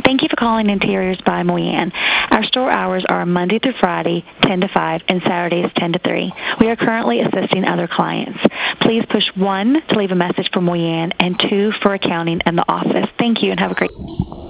Thank you for calling Interiors by Moyenne. Our store hours are Monday through Friday, 10 to 5, and Saturdays, 10 to 3. We are currently assisting other clients. Please push 1 to leave a message for Moyenne and 2 for accounting and the office. Thank you and have a great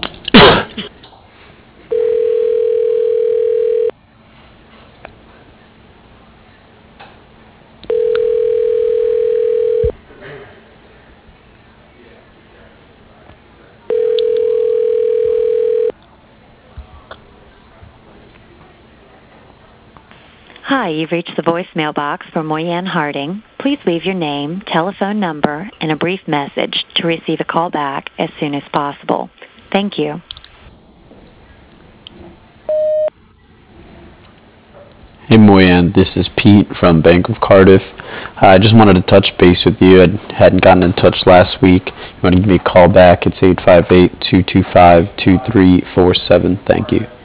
Hi, you've reached the voicemail box for Moyenne Harding. Please leave your name, telephone number, and a brief message to receive a call back as soon as possible. Thank you. Hey Moyenne, this is Pete from Bank of Cardiff. I just wanted to touch base with you. I hadn't gotten in touch last week. You want to give me a call back? It's 858-225-2347. Thank you.